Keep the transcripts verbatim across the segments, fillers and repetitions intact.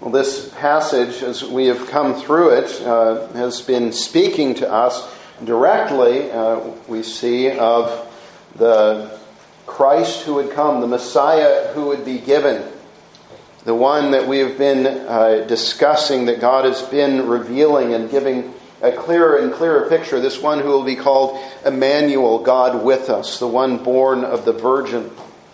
Well, this passage, as we have come through it, uh, has been speaking to us directly, uh, we see, of the Christ who would come, the Messiah who would be given, the one that we have been uh, discussing, that God has been revealing and giving a clearer and clearer picture, this one who will be called Emmanuel, God with us, the one born of the Virgin.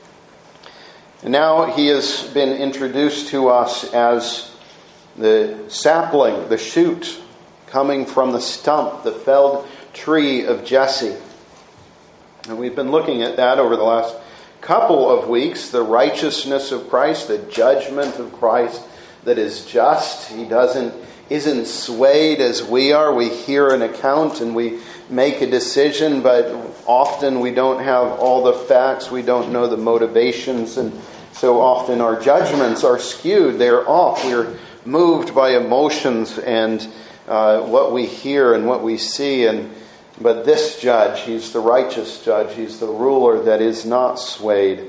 And now he has been introduced to us as the sapling, the shoot, coming from the stump, the felled tree of Jesse. And we've been looking at that over the last couple of weeks, the righteousness of Christ, the judgment of Christ that is just. He doesn't, isn't swayed as we are. We hear an account and we make a decision, but often we don't have all the facts. We don't know the motivations, and so often our judgments are skewed. They're off. We're moved by emotions and uh, what we hear and what we see. And but this judge, he's the righteous judge. He's the ruler that is not swayed.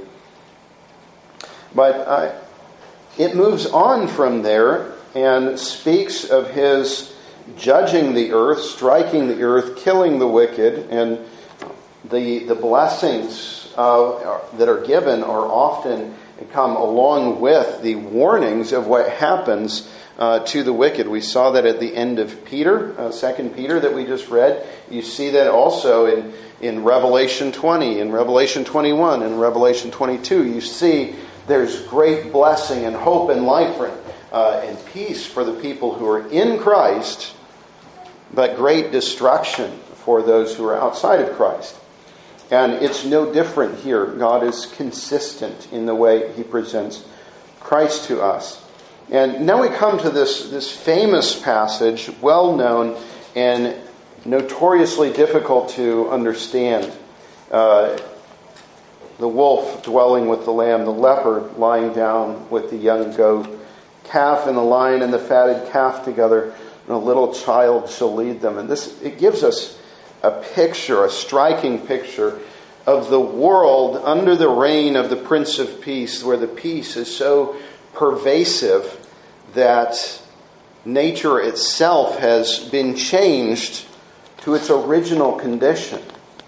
But uh, it moves on from there and speaks of his judging the earth, striking the earth, killing the wicked, and the the blessings uh, that are given are often come along with the warnings of what happens uh, to the wicked. We saw that at the end of Peter, uh, Second Peter that we just read. You see that also in, in Revelation twenty, in Revelation twenty-one, in Revelation twenty-two. You see there's great blessing and hope and life uh, and peace for the people who are in Christ, but great destruction for those who are outside of Christ. And it's no different here. God is consistent in the way he presents Christ to us. And now we come to this, this famous passage, well known and notoriously difficult to understand. Uh, the wolf dwelling with the lamb, the leopard lying down with the young goat, calf and the lion and the fatted calf together, and a little child shall lead them. And this, it gives us a picture, a striking picture of the world under the reign of the Prince of Peace, where the peace is so pervasive that nature itself has been changed to its original condition.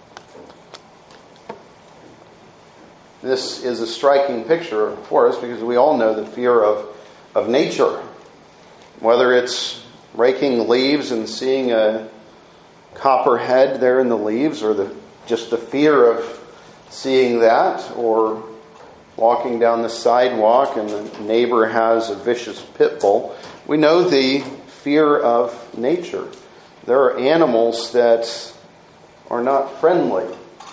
This is a striking picture for us because we all know the fear of, of nature. Whether it's raking leaves and seeing a copperhead there in the leaves, or the just the fear of seeing that, or walking down the sidewalk and the neighbor has a vicious pit bull. We know the fear of nature. There are animals that are not friendly,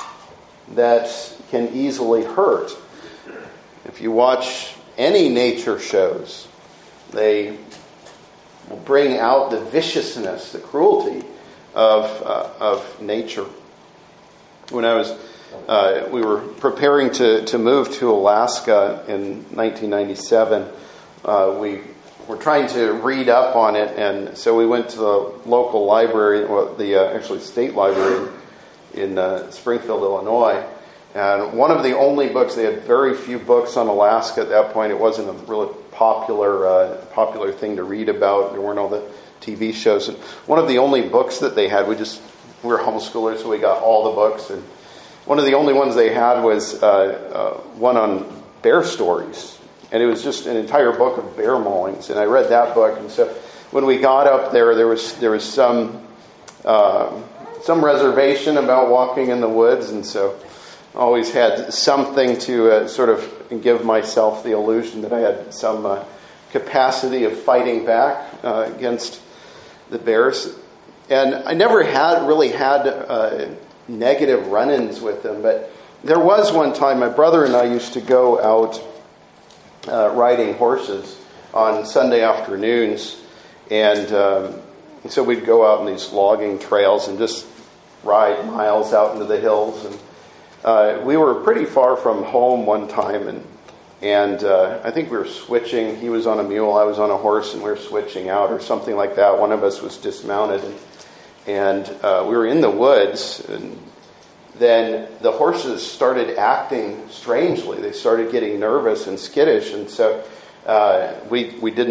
that can easily hurt. If you watch any nature shows, they will bring out the viciousness, the cruelty of uh, of nature. When I was, uh, we were preparing to, to move to Alaska in nineteen ninety-seven. Uh, we were trying to read up on it, and so we went to the local library, well, the uh, actually state library in uh, Springfield, Illinois. And one of the only books, they had very few books on Alaska at that point. It wasn't a really popular uh, popular thing to read about. There weren't all the T V shows. And one of the only books that they had, we just, we were homeschoolers, so we got all the books. And one of the only ones they had was uh, uh, one on bear stories. And it was just an entire book of bear maulings. And I read that book. And so when we got up there, there was there was some uh, some reservation about walking in the woods. And so I always had something to uh, sort of give myself the illusion that I had some uh, capacity of fighting back uh, against the bears. And I never had really had uh, negative run-ins with them, but there was one time my brother and I used to go out uh, riding horses on Sunday afternoons, and um, so we'd go out on these logging trails and just ride miles out into the hills. And uh, we were pretty far from home one time, and And uh, I think we were switching. He was on a mule, I was on a horse, and we were switching out or something like that. One of us was dismounted, and, and uh, we were in the woods. And then the horses started acting strangely. They started getting nervous and skittish, and so uh, we we didn't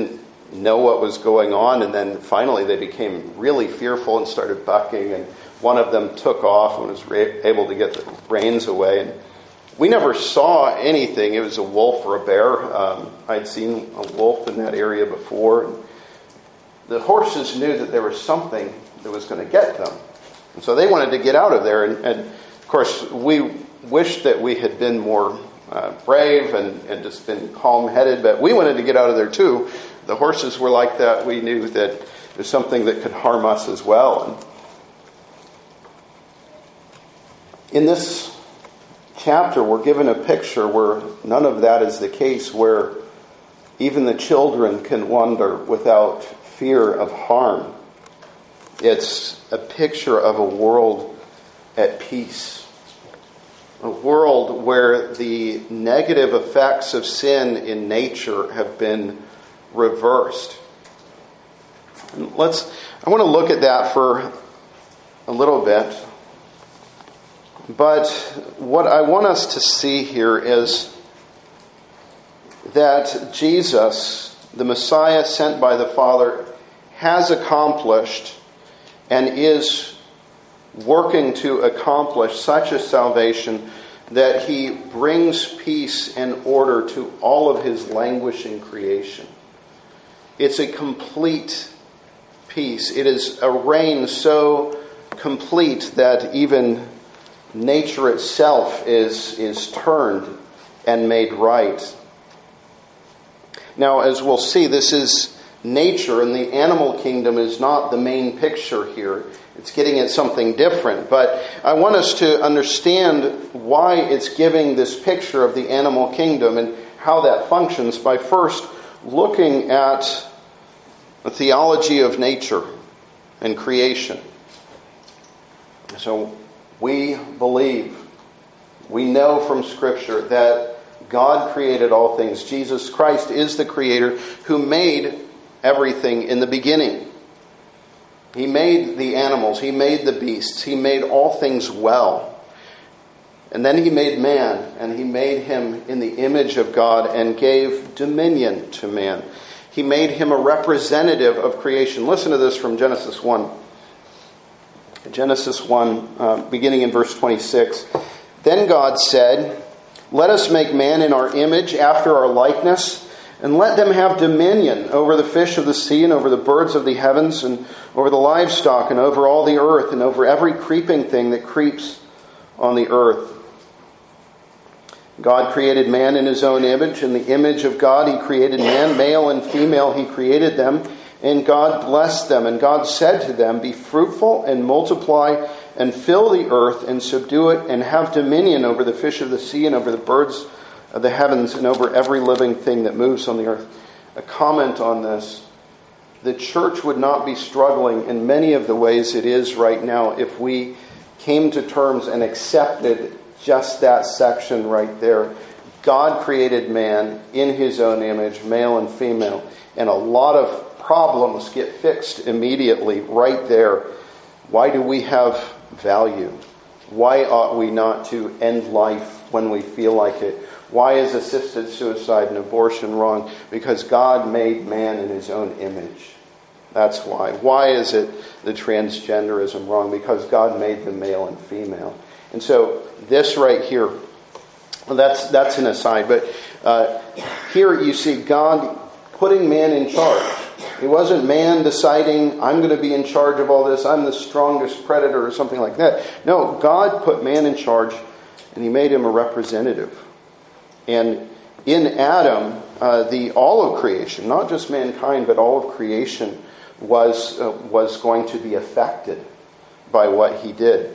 know what was going on, and then finally they became really fearful and started bucking, and one of them took off and was re- able to get the reins away. And we never saw anything. It was a wolf or a bear. Um, I'd seen a wolf in that area before. And the horses knew that there was something that was going to get them. And so they wanted to get out of there. And, and of course, we wished that we had been more uh, brave and, and just been calm-headed, but we wanted to get out of there too. The horses were like that. We knew that there's something that could harm us as well. And in this chapter, we're given a picture where none of that is the case, where even the children can wander without fear of harm. It's a picture of a world at peace. A world where the negative effects of sin in nature have been reversed. And let's, I want to look at that for a little bit. But what I want us to see here is that Jesus, the Messiah sent by the Father, has accomplished and is working to accomplish such a salvation that he brings peace and order to all of his languishing creation. It's a complete peace. It is a reign so complete that even nature itself is, is turned and made right. Now, as we'll see, this is nature, and the animal kingdom is not the main picture here. It's getting at something different. But I want us to understand why it's giving this picture of the animal kingdom and how that functions by first looking at the theology of nature and creation. So we believe, we know from Scripture that God created all things. Jesus Christ is the creator who made everything in the beginning. He made the animals, he made the beasts, he made all things well. And then he made man, and he made him in the image of God and gave dominion to man. He made him a representative of creation. Listen to this from Genesis one. Genesis one, uh, beginning in verse twenty-six. Then God said, "Let us make man in our image, after our likeness, and let them have dominion over the fish of the sea, and over the birds of the heavens, and over the livestock, and over all the earth, and over every creeping thing that creeps on the earth." God created man in his own image. In the image of God he created man, male and female he created them. And God blessed them. And God said to them, "Be fruitful and multiply and fill the earth and subdue it and have dominion over the fish of the sea and over the birds of the heavens and over every living thing that moves on the earth." A comment on this. The church would not be struggling in many of the ways it is right now if we came to terms and accepted just that section right there. God created man in his own image, male and female. And a lot of problems get fixed immediately right there. Why do we have value? Why ought we not to end life when we feel like it? Why is assisted suicide and abortion wrong? Because God made man in his own image. That's why. Why is it the transgenderism wrong? Because God made them male and female. And so this right here, well, that's that's an aside, but uh, here you see God putting man in charge. It wasn't man deciding, I'm going to be in charge of all this, I'm the strongest predator or something like that. No, God put man in charge and he made him a representative. And in Adam, uh, the all of creation, not just mankind, but all of creation was uh, was going to be affected by what he did.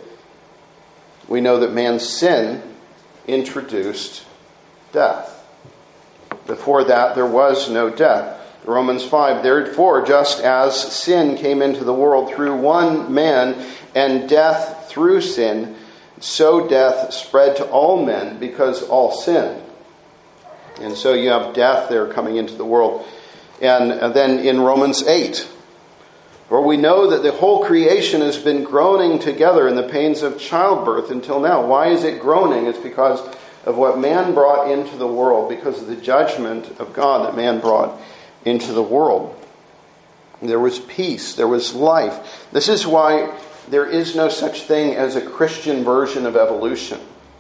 We know that man's sin introduced death. Before that, there was no death. Romans five, "Therefore, just as sin came into the world through one man, and death through sin, so death spread to all men because all sinned." And so you have death there coming into the world. And then in Romans eight, "For we know that the whole creation has been groaning together in the pains of childbirth until now." Why is it groaning? It's because of what man brought into the world, because of the judgment of God that man brought into the world. There was peace. There was life. This is why there is no such thing as a Christian version of evolution.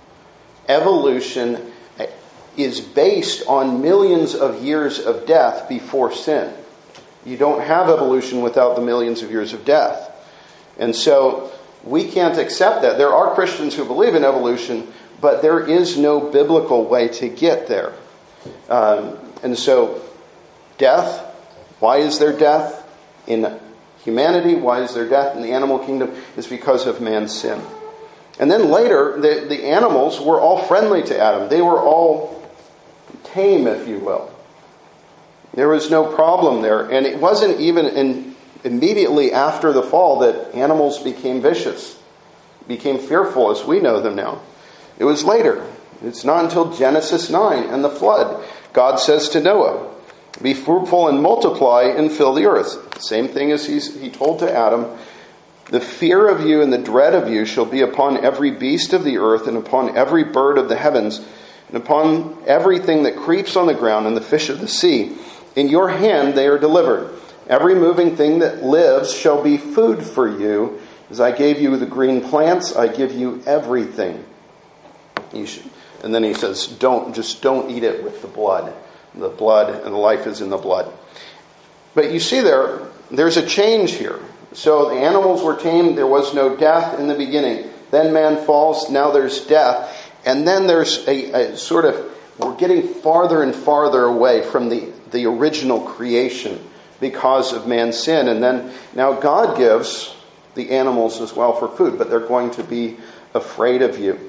Evolution is based on millions of years of death before sin. You don't have evolution without the millions of years of death. And so we can't accept that. There are Christians who believe in evolution, but there is no biblical way to get there. Um, and so death, why is there death in humanity? Why is there death in the animal kingdom? It's because of man's sin. And then later, the, the animals were all friendly to Adam. They were all tame, if you will. There was no problem there. And it wasn't even in, immediately after the fall that animals became vicious, became fearful as we know them now. It was later. It's not until Genesis nine and the flood. God says to Noah, "Be fruitful and multiply and fill the earth." Same thing as he's, he told to Adam. "The fear of you and the dread of you shall be upon every beast of the earth and upon every bird of the heavens and upon everything that creeps on the ground and the fish of the sea. In your hand they are delivered. Every moving thing that lives shall be food for you. As I gave you the green plants, I give you everything. You should." And then he says, "Don't, just don't eat it with the blood. The blood and the life is in the blood." But you see there, there's a change here. So the animals were tamed. There was no death in the beginning. Then man falls. Now there's death. And then there's a, a sort of, we're getting farther and farther away from the, the original creation because of man's sin. And then now God gives the animals as well for food, but they're going to be afraid of you.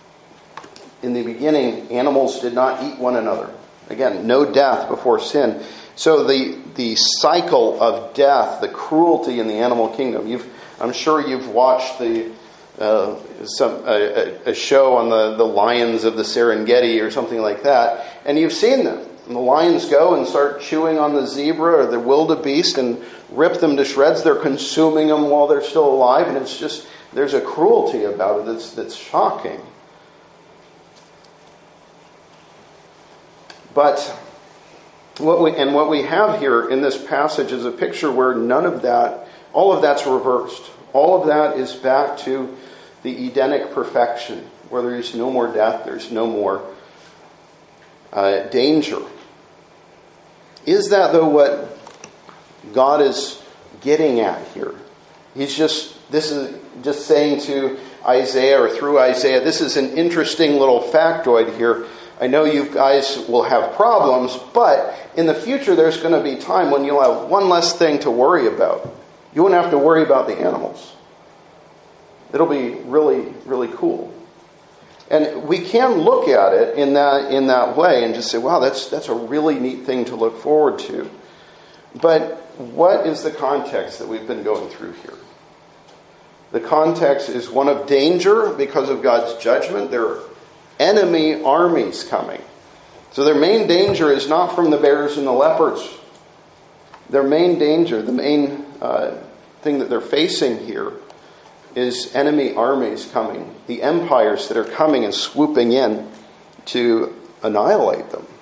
In the beginning, animals did not eat one another. Again, no death before sin. So the the cycle of death, the cruelty in the animal kingdom. You've, I'm sure you've watched the uh, some a, a show on the, the lions of the Serengeti or something like that, and you've seen them. And the lions go and start chewing on the zebra or the wildebeest and rip them to shreds. They're consuming them while they're still alive, and it's just, there's a cruelty about it that's that's shocking. But what we and what we have here in this passage is a picture where none of that, all of that's reversed. All of that is back to the Edenic perfection, where there is no more death, there's no more uh, danger. Is that, though, what God is getting at here? He's just, this is just saying to Isaiah, or through Isaiah, this is an interesting little factoid here. I know you guys will have problems, but in the future there's going to be time when you'll have one less thing to worry about. You won't have to worry about the animals. It'll be really, really cool. And we can look at it in that in that way and just say, wow, that's that's a really neat thing to look forward to. But what is the context that we've been going through here? The context is one of danger because of God's judgment. There are enemy armies coming. So their main danger is not from the bears and the leopards. Their main danger, the main uh, thing that they're facing here is enemy armies coming. The empires that are coming and swooping in to annihilate them.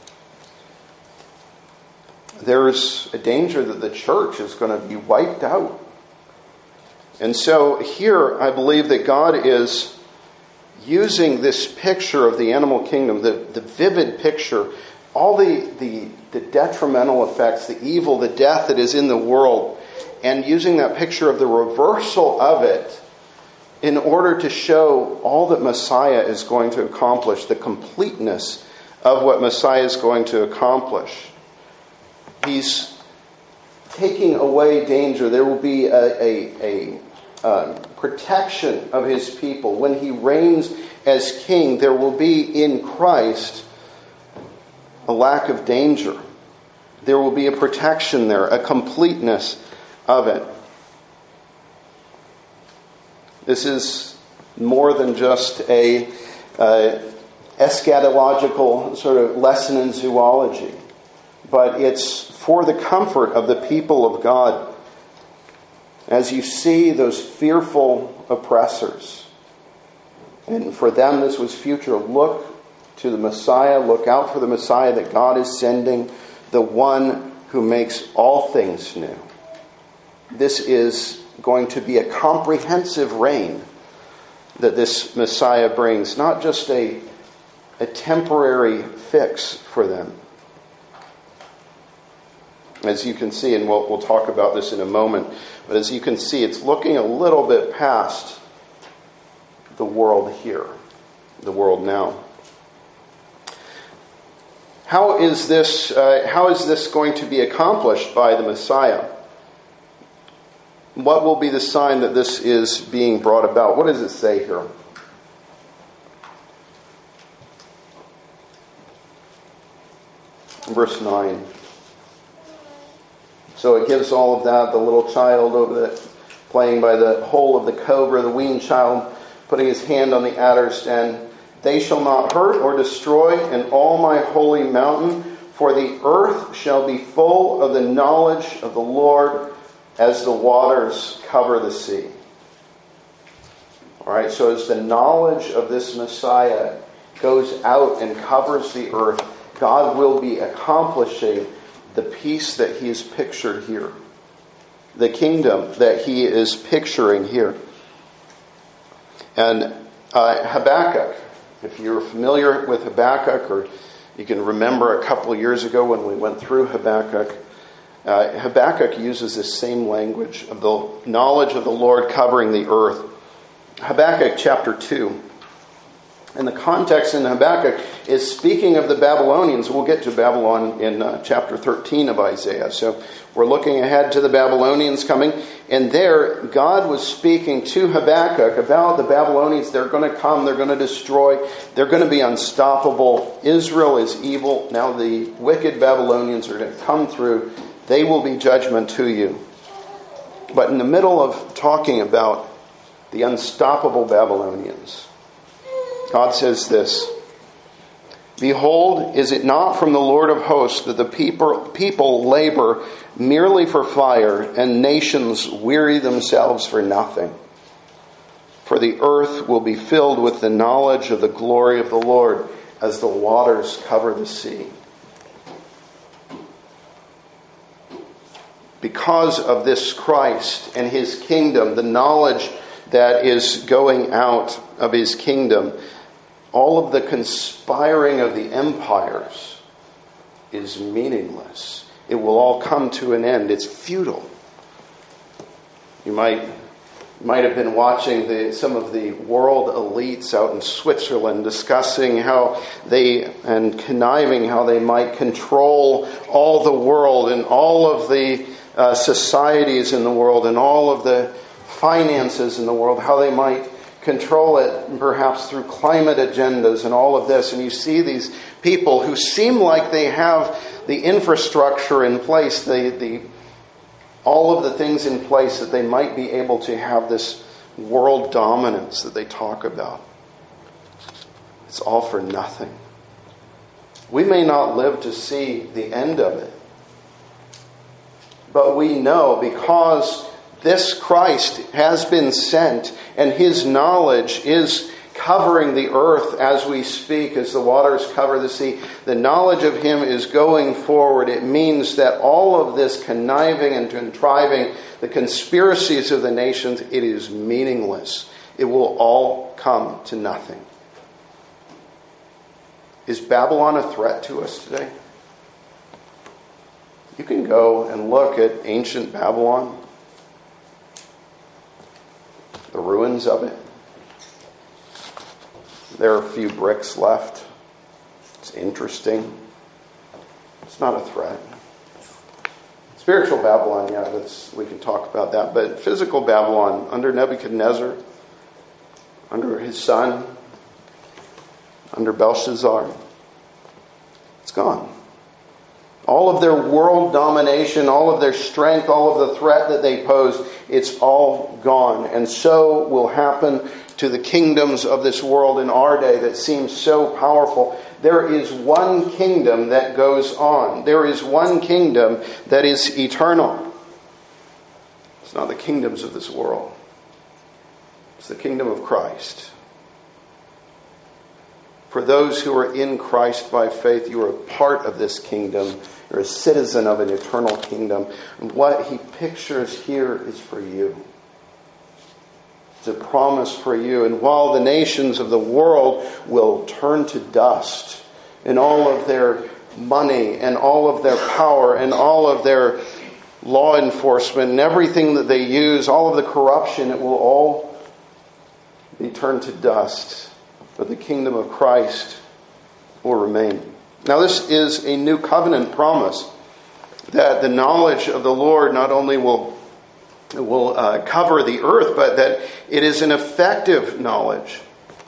There's a danger that the church is going to be wiped out. And so here I believe that God is using this picture of the animal kingdom, the, the vivid picture, all the, the, the detrimental effects, the evil, the death that is in the world, and using that picture of the reversal of it in order to show all that Messiah is going to accomplish, the completeness of what Messiah is going to accomplish. He's taking away danger. There will be a, a, a uh, protection of his people. When he reigns as king, there will be in Christ a lack of danger. There will be a protection there, a completeness of it. This is more than just a uh, eschatological sort of lesson in zoology, but it's for the comfort of the people of God. As you see those fearful oppressors, and for them this was future, look to the Messiah, look out for the Messiah that God is sending, the one who makes all things new. this is going to be a comprehensive reign that this Messiah brings, not just a, a temporary fix for them. As you can see, and we'll, we'll talk about this in a moment, but as you can see, it's looking a little bit past the world here, the world now. How is this, uh, how is this going to be accomplished by the Messiah? What will be the sign that this is being brought about? What does it say here? Verse nine. So it gives all of that, the little child over the, playing by the hole of the cobra, the weaned child putting his hand on the adder's den. They shall not hurt or destroy in all my holy mountain, for the earth shall be full of the knowledge of the Lord as the waters cover the sea. All right, so as the knowledge of this Messiah goes out and covers the earth, God will be accomplishing the peace that he is pictured here. The kingdom that he is picturing here. And uh, Habakkuk, if you're familiar with Habakkuk, or you can remember a couple of years ago when we went through Habakkuk, uh, Habakkuk uses this same language of the knowledge of the Lord covering the earth. Habakkuk chapter two. And the context in Habakkuk is speaking of the Babylonians. We'll get to Babylon in uh, chapter thirteen of Isaiah. So we're looking ahead to the Babylonians coming. And there, God was speaking to Habakkuk about the Babylonians. They're going to come. They're going to destroy. They're going to be unstoppable. Israel is evil. Now the wicked Babylonians are going to come through. They will be judgment to you. But in the middle of talking about the unstoppable Babylonians, God says this, "Behold, is it not from the Lord of hosts that the people, people labor merely for fire, and nations weary themselves for nothing? For the earth will be filled with the knowledge of the glory of the Lord as the waters cover the sea." Because of this Christ and his kingdom, the knowledge that is going out of his kingdom, all of the conspiring of the empires is meaningless. It will all come to an end. It's futile. You might might have been watching the, some of the world elites out in Switzerland discussing how they, and conniving how they might control all the world and all of the uh, societies in the world and all of the finances in the world, how they might control it, perhaps through climate agendas and all of this. And you see these people who seem like they have the infrastructure in place, the, the all of the things in place that they might be able to have this world dominance that they talk about. It's all for nothing. We may not live to see the end of it, but we know, because this Christ has been sent and his knowledge is covering the earth as we speak, as the waters cover the sea. The knowledge of him is going forward. It means that all of this conniving and contriving, the conspiracies of the nations, it is meaningless. It will all come to nothing. Is Babylon a threat to us today? You can go and look at ancient Babylon, the ruins of it. There are a few bricks left. It's interesting. It's not a threat. Spiritual Babylon, yeah, that's, we can talk about that. But physical Babylon, under Nebuchadnezzar, under his son, under Belshazzar, it's gone. All of their world domination, all of their strength, all of the threat that they pose, it's all gone. And so will happen to the kingdoms of this world in our day that seems so powerful. There is one kingdom that goes on. There is one kingdom that is eternal. It's not the kingdoms of this world. It's the kingdom of Christ. For those who are in Christ by faith, you are a part of this kingdom. You're a citizen of an eternal kingdom. And what he pictures here is for you. It's a promise for you. And while the nations of the world will turn to dust, and all of their money and all of their power and all of their law enforcement and everything that they use, all of the corruption, it will all be turned to dust. But the kingdom of Christ will remain. Now this is a new covenant promise, that the knowledge of the Lord not only will, will uh, cover the earth, but that it is an effective knowledge.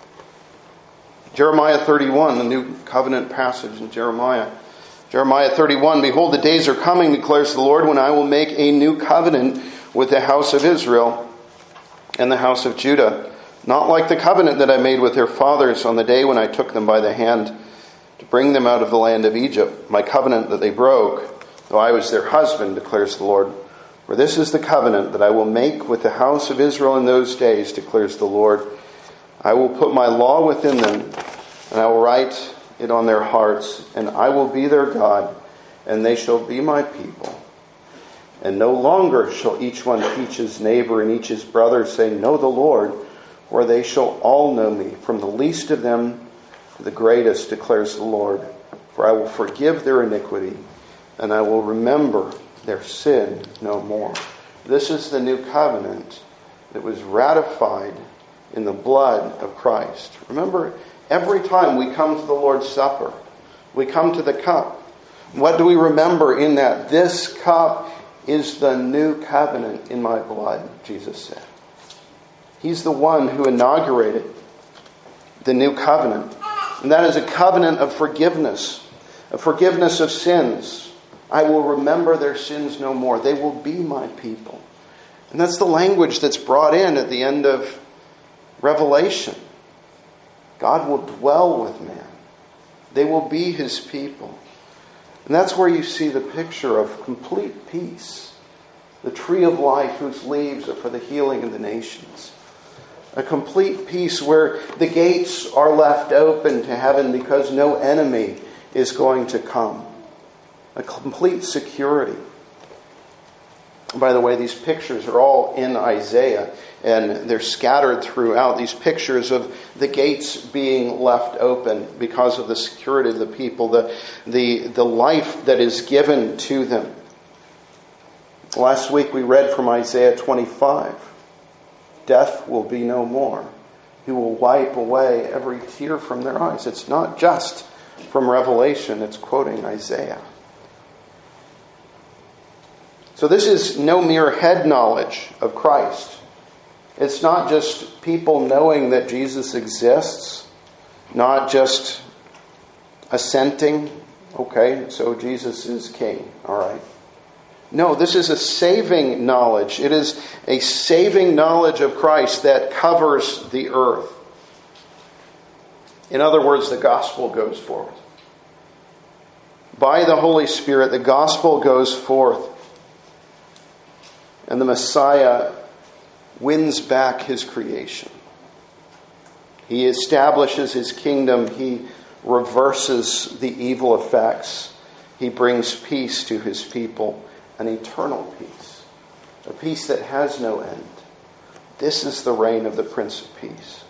Jeremiah thirty-one, the new covenant passage in Jeremiah. Jeremiah thirty-one, behold, the days are coming, declares the Lord, when I will make a new covenant with the house of Israel and the house of Judah, not like the covenant that I made with their fathers on the day when I took them by the hand to bring them out of the land of Egypt, my covenant that they broke, though I was their husband, declares the Lord. For this is the covenant that I will make with the house of Israel in those days, declares the Lord. I will put my law within them, and I will write it on their hearts, and I will be their God, and they shall be my people. And no longer shall each one teach his neighbor and each his brother, saying, know the Lord, for they shall all know me, from the least of them to the greatest, declares the Lord. For I will forgive their iniquity, and I will remember their sin no more. This is the new covenant that was ratified in the blood of Christ. Remember, every time we come to the Lord's Supper, we come to the cup. What do we remember in that? This cup is the new covenant in my blood, Jesus said. He's the one who inaugurated the new covenant. And that is a covenant of forgiveness, a forgiveness of sins. I will remember their sins no more. They will be my people. And that's the language that's brought in at the end of Revelation. God will dwell with man. They will be his people. And that's where you see the picture of complete peace. The tree of life whose leaves are for the healing of the nations. A complete peace where the gates are left open to heaven because no enemy is going to come. A complete security. By the way, these pictures are all in Isaiah, and they're scattered throughout. These pictures of the gates being left open because of the security of the people, the, the, the life that is given to them. Last week we read from Isaiah twenty-five. Death will be no more. He will wipe away every tear from their eyes. It's not just from Revelation, it's quoting Isaiah. So this is no mere head knowledge of Christ. It's not just people knowing that Jesus exists, not just assenting, okay, so Jesus is king, all right. No, this is a saving knowledge. It is a saving knowledge of Christ that covers the earth. In other words, the gospel goes forth. By the Holy Spirit, the gospel goes forth. And the Messiah wins back his creation. He establishes his kingdom. He reverses the evil effects. He brings peace to his people, an eternal peace, a peace that has no end. This is the reign of the Prince of Peace.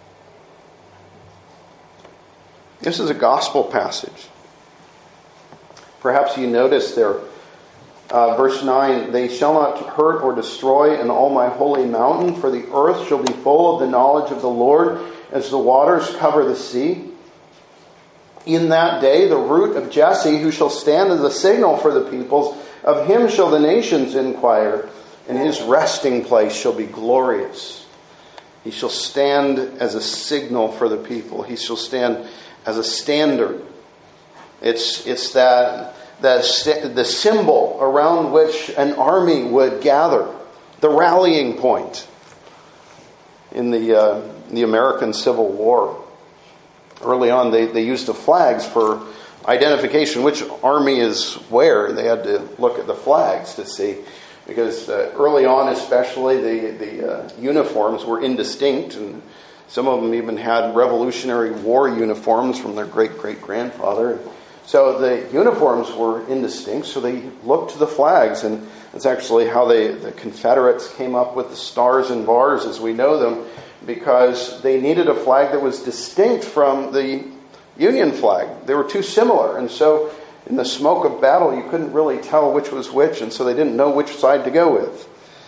This is a gospel passage. Perhaps you notice there, Uh, verse nine, they shall not hurt or destroy in all my holy mountain, for the earth shall be full of the knowledge of the Lord as the waters cover the sea. In that day, the root of Jesse, who shall stand as a signal for the peoples, of him shall the nations inquire, and his resting place shall be glorious. He shall stand as a signal for the people. He shall stand as a standard. It's, it's that... The, the symbol around which an army would gather, the rallying point in the uh, the American Civil War. Early on, they, they used the flags for identification, which army is where. They had to look at the flags to see, because uh, early on especially, the, the uh, uniforms were indistinct, and some of them even had Revolutionary War uniforms from their great-great-grandfather. So the uniforms were indistinct, so they looked to the flags, and that's actually how they, the Confederates came up with the stars and bars as we know them, because they needed a flag that was distinct from the Union flag. They were too similar, and so in the smoke of battle you couldn't really tell which was which, and so they didn't know which side to go with.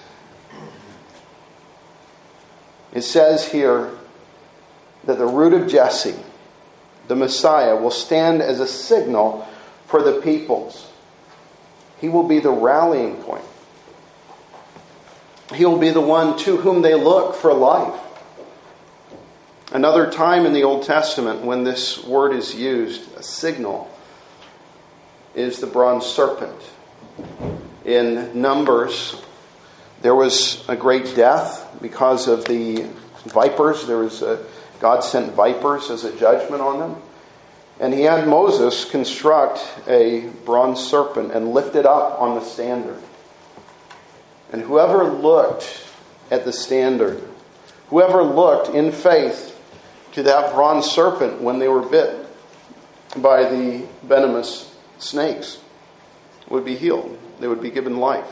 It says here that the root of Jesse, the Messiah, will stand as a signal for the peoples. He will be the rallying point. He will be the one to whom they look for life. Another time in the Old Testament when this word is used, a signal, is the bronze serpent. In Numbers, there was a great death because of the vipers. There was a, God sent vipers as a judgment on them. And he had Moses construct a bronze serpent and lift it up on the standard. And whoever looked at the standard, whoever looked in faith to that bronze serpent when they were bit by the venomous snakes would be healed. They would be given life.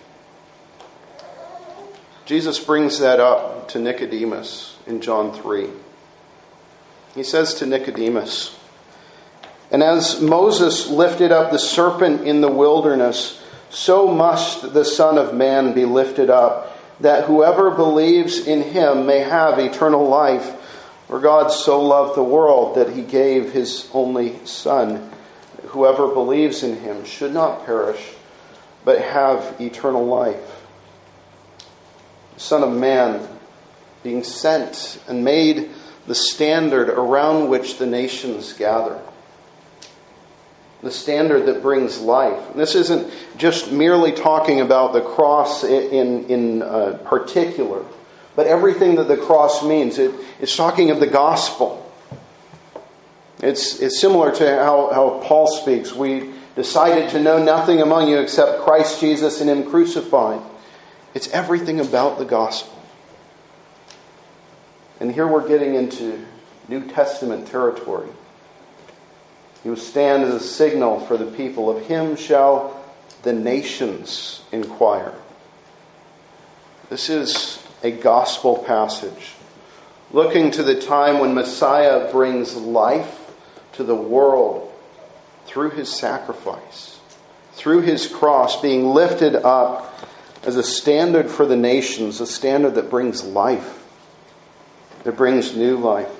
Jesus brings that up to Nicodemus in John three. He says to Nicodemus, "And as Moses lifted up the serpent in the wilderness, so must the Son of Man be lifted up, that whoever believes in him may have eternal life. For God so loved the world that he gave his only Son. Whoever believes in him should not perish, but have eternal life." The Son of Man being sent and made the standard around which the nations gather. The standard that brings life. And this isn't just merely talking about the cross in, in uh, particular, but everything that the cross means. It, it's talking of the gospel. It's, it's similar to how, how Paul speaks. We decided to know nothing among you except Christ Jesus and him crucified. It's everything about the gospel. And here we're getting into New Testament territory. He will stand as a signal for the people. Of him shall the nations inquire. This is a gospel passage, looking to the time when Messiah brings life to the world through his sacrifice, through his cross, being lifted up as a standard for the nations, a standard that brings life, that brings new life.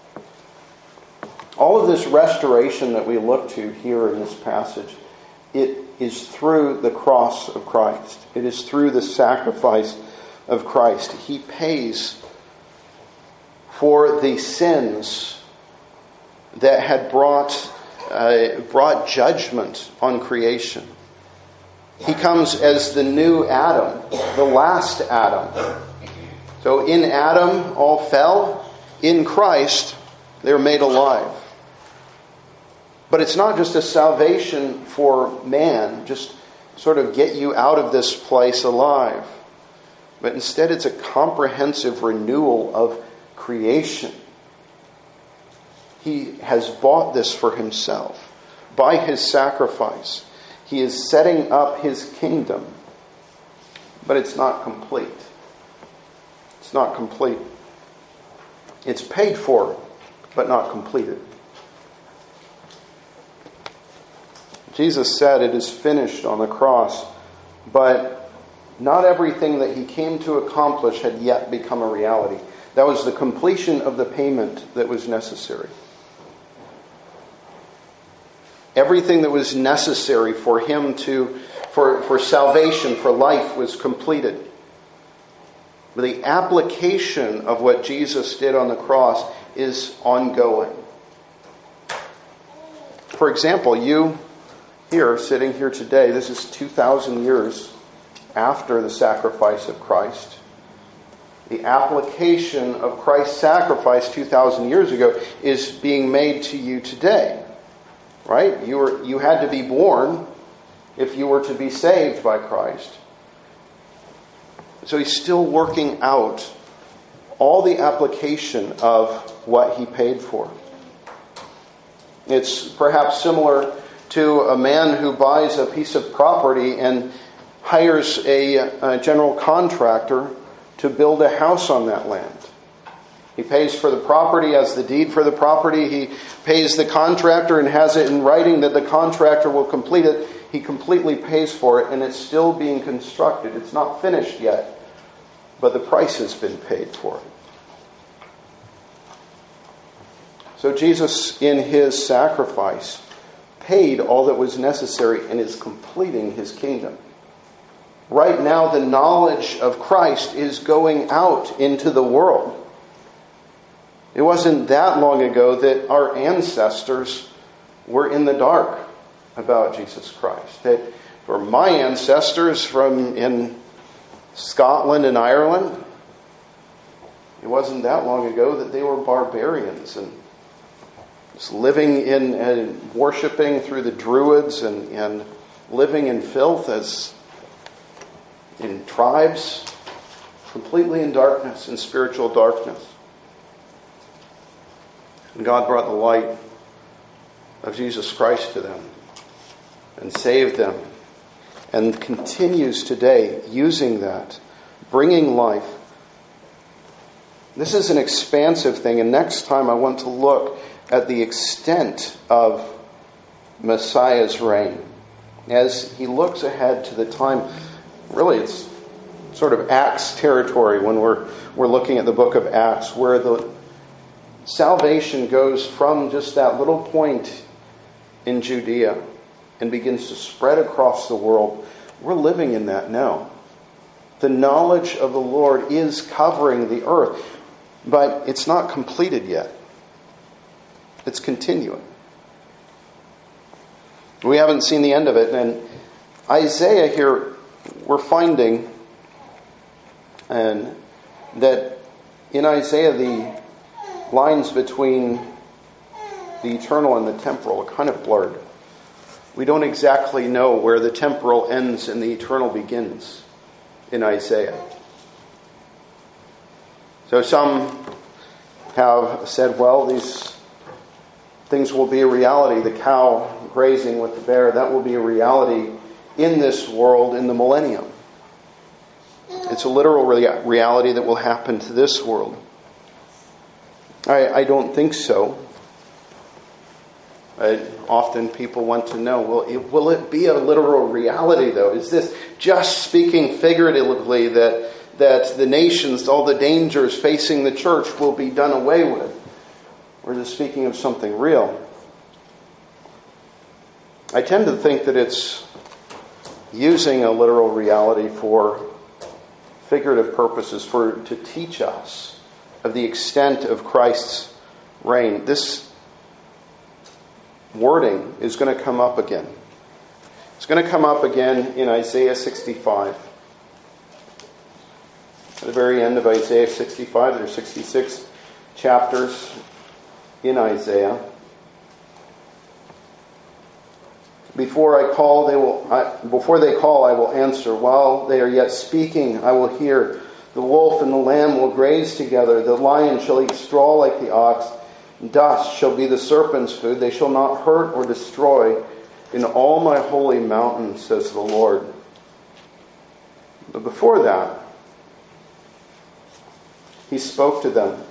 All of this restoration that we look to here in this passage, it is through the cross of Christ. It is through the sacrifice of Christ. He pays for the sins that had brought uh, brought judgment on creation. He comes as the new Adam, the last Adam. So in Adam all fell. In Christ they're made alive. But it's not just a salvation for man, just sort of get you out of this place alive. But instead it's a comprehensive renewal of creation. He has bought this for himself. By his sacrifice, he is setting up his kingdom. But it's not complete. It's not complete. It's paid for, but not completed. Jesus said it is finished on the cross, but not everything that he came to accomplish had yet become a reality. That was the completion of the payment that was necessary. Everything that was necessary for him to, for, for salvation, for life, was completed. But the application of what Jesus did on the cross is ongoing. For example, you here, sitting here today, this is two thousand years after the sacrifice of Christ. The application of Christ's sacrifice two thousand years ago is being made to you today. Right? You were, you had to be born if you were to be saved by Christ. So he's still working out all the application of what he paid for. It's perhaps similar to a man who buys a piece of property and hires a, a general contractor to build a house on that land. He pays for the property, has the deed for the property. He pays the contractor and has it in writing that the contractor will complete it. He completely pays for it, and it's still being constructed. It's not finished yet, but the price has been paid for it. So Jesus, in his sacrifice, paid all that was necessary and is completing his kingdom. Right now, the knowledge of Christ is going out into the world. It wasn't that long ago that our ancestors were in the dark about Jesus Christ. That for my ancestors from in Scotland and Ireland, it wasn't that long ago that they were barbarians and just living in and worshiping through the Druids and, and living in filth as in tribes, completely in darkness, in spiritual darkness. And God brought the light of Jesus Christ to them and saved them, and continues today using that, bringing life. This is an expansive thing, and next time I want to look at the extent of Messiah's reign as he looks ahead to the time. Really, it's sort of Acts territory when we're we're looking at the book of Acts, where the salvation goes from just that little point in Judea and begins to spread across the world. We're living in that now. The knowledge of the Lord is covering the earth, but it's not completed yet. It's continuing. We haven't seen the end of it. And Isaiah here, we're finding and that in Isaiah the lines between the eternal and the temporal are kind of blurred. We don't exactly know where the temporal ends and the eternal begins in Isaiah. So some have said, well, these things will be a reality. The cow grazing with the bear, that will be a reality in this world in the millennium. It's a literal rea- reality that will happen to this world. I, I don't think so. Uh, often people want to know, well, it, will it be a literal reality, though? Is this just speaking figuratively that that the nations, all the dangers facing the church will be done away with? Or is it speaking of something real? I tend to think that it's using a literal reality for figurative purposes, for to teach us of the extent of Christ's reign. This wording is going to come up again. It's going to come up again in Isaiah sixty-five. At the very end of Isaiah sixty-five, there are sixty-six chapters in Isaiah. Before I call, they will. I, before they call, I will answer. While they are yet speaking, I will hear. The wolf and the lamb will graze together. The lion shall eat straw like the ox. Dust shall be the serpent's food. They shall not hurt or destroy in all my holy mountain, says the Lord. But before that, he spoke to them.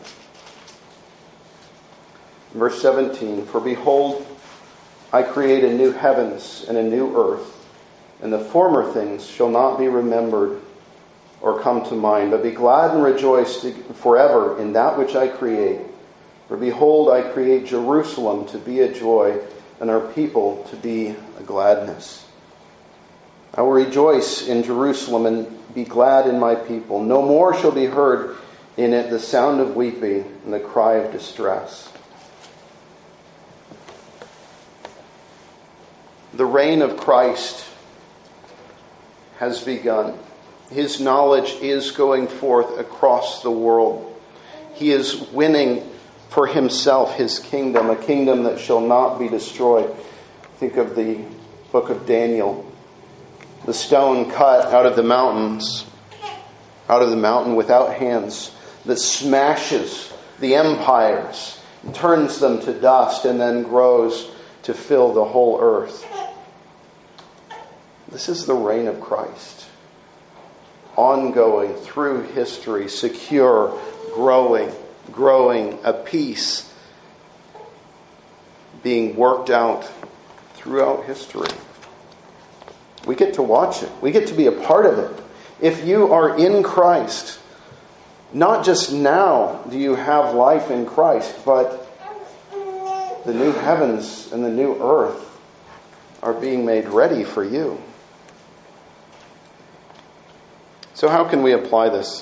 Verse seventeen, for behold, I create a new heavens and a new earth, and the former things shall not be remembered or come to mind, but be glad and rejoice forever in that which I create. For behold, I create Jerusalem to be a joy, and our people to be a gladness. I will rejoice in Jerusalem and be glad in my people. No more shall be heard in it the sound of weeping and the cry of distress. The reign of Christ has begun. His knowledge is going forth across the world. He is winning for himself his kingdom, a kingdom that shall not be destroyed. Think of the book of Daniel. The stone cut out of the mountains, out of the mountain without hands, that smashes the empires, and turns them to dust, and then grows to fill the whole earth. This is the reign of Christ. Ongoing through history, secure, growing, growing, a peace being worked out throughout history. We get to watch it. We get to be a part of it. If you are in Christ, not just now do you have life in Christ, but the new heavens and the new earth are being made ready for you. So how can we apply this?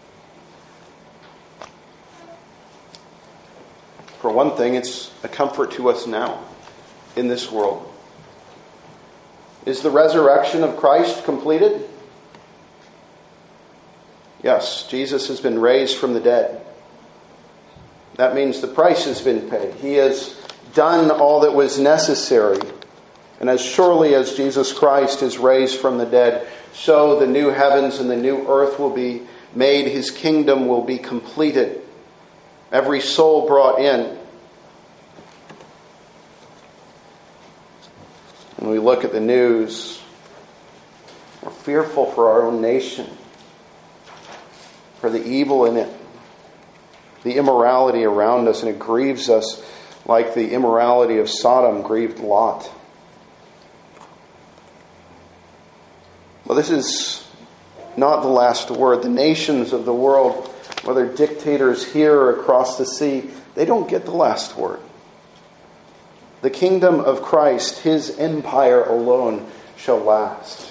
For one thing, it's a comfort to us now in this world. Is the resurrection of Christ completed? Yes, Jesus has been raised from the dead. That means the price has been paid. He has done all that was necessary. And as surely as Jesus Christ is raised from the dead, so the new heavens and the new earth will be made. His kingdom will be completed. Every soul brought in. When we look at the news, we're fearful for our own nation, for the evil in it, the immorality around us, and it grieves us like the immorality of Sodom grieved Lot. Well, this is not the last word. The nations of the world, whether dictators here or across the sea, they don't get the last word. The kingdom of Christ, His empire alone, shall last.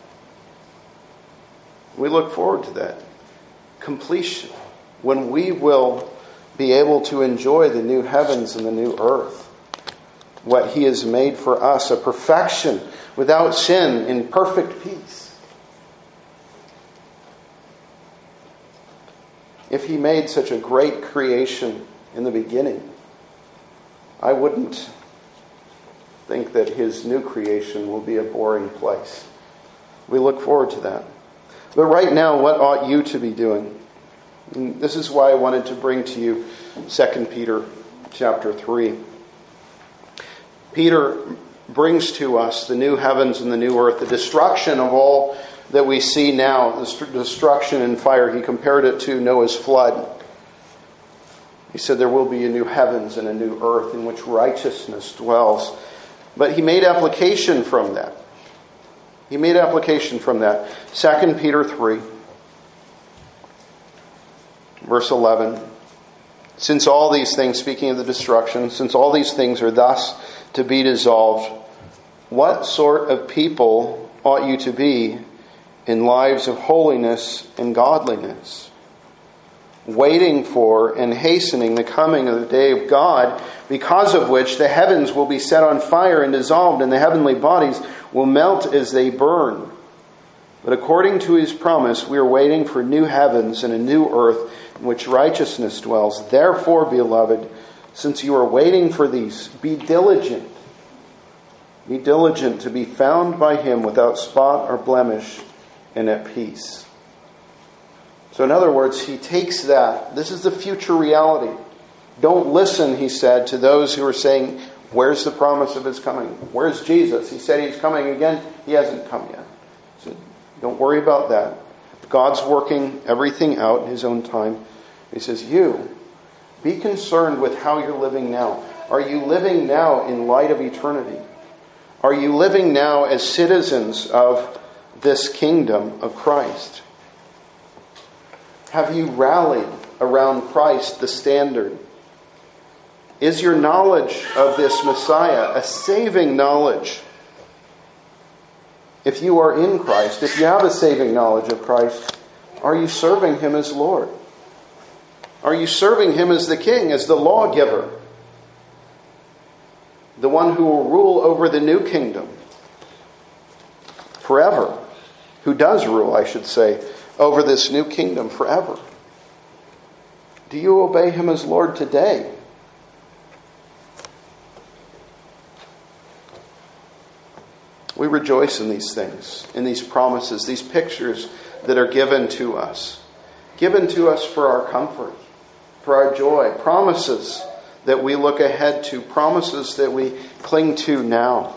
We look forward to that completion, when we will be able to enjoy the new heavens and the new earth. What He has made for us, a perfection without sin, in perfect peace. If He made such a great creation in the beginning, I wouldn't think that His new creation will be a boring place. We look forward to that. But right now, what ought you to be doing? And this is why I wanted to bring to you Second Peter chapter three. Peter brings to us the new heavens and the new earth, the destruction of all that we see now, the destruction and fire. He compared it to Noah's flood. He said there will be a new heavens and a new earth in which righteousness dwells. But he made application from that. He made application from that. Second Peter three, verse eleven. Since all these things, speaking of the destruction, since all these things are thus to be dissolved, what sort of people ought you to be in lives of holiness and godliness, waiting for and hastening the coming of the day of God, because of which the heavens will be set on fire and dissolved, and the heavenly bodies will melt as they burn. But according to His promise, we are waiting for new heavens and a new earth in which righteousness dwells. Therefore, beloved, since you are waiting for these, be diligent. Be diligent to be found by Him without spot or blemish and at peace. So in other words, he takes that. This is the future reality. Don't listen, he said, to those who are saying, where's the promise of His coming? Where's Jesus? He said He's coming again. He hasn't come yet. So don't worry about that. God's working everything out in His own time. He says, you, be concerned with how you're living now. Are you living now in light of eternity? Are you living now as citizens of this kingdom of Christ? Have you rallied around Christ, the standard? Is your knowledge of this Messiah a saving knowledge? If you are in Christ, if you have a saving knowledge of Christ, are you serving Him as Lord? Are you serving Him as the King, as the lawgiver? The one who will rule over the new kingdom forever. Who does rule, I should say, over this new kingdom forever. Do you obey Him as Lord today? We rejoice in these things, in these promises, these pictures that are given to us. Given to us for our comfort, for our joy. Promises that we look ahead to, promises that we cling to now.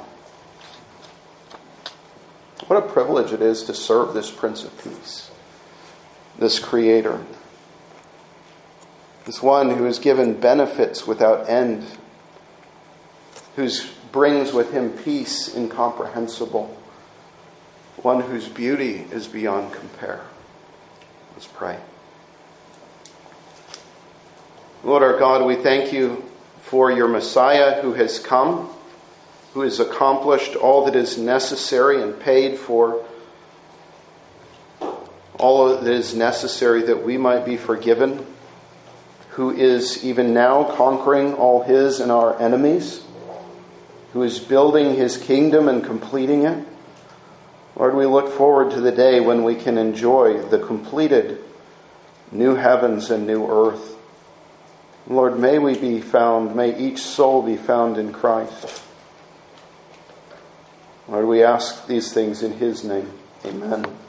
What a privilege it is to serve this Prince of Peace, this Creator, this one who has given benefits without end, who brings with him peace incomprehensible, one whose beauty is beyond compare. Let's pray. Lord our God, we thank you for your Messiah who has come, who has accomplished all that is necessary and paid for all that is necessary that we might be forgiven, who is even now conquering all his and our enemies, who is building his kingdom and completing it. Lord, we look forward to the day when we can enjoy the completed new heavens and new earth. Lord, may we be found, may each soul be found in Christ. Lord, we ask these things in his name. Amen.